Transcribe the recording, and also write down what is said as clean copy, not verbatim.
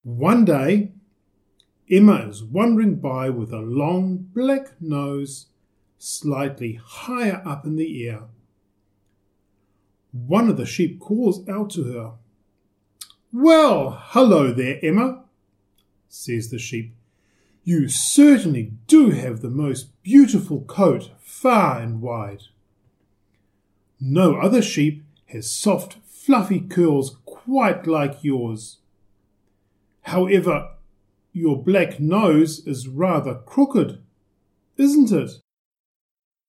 One day, Emma is wandering by with a long black nose slightly higher up in the air. One of the sheep calls out to her. "Well, hello there, Emma," says the sheep. "You certainly do have the most beautiful coat, far and wide. No other sheep has soft, fluffy curls quite like yours. However, your black nose is rather crooked, isn't it?"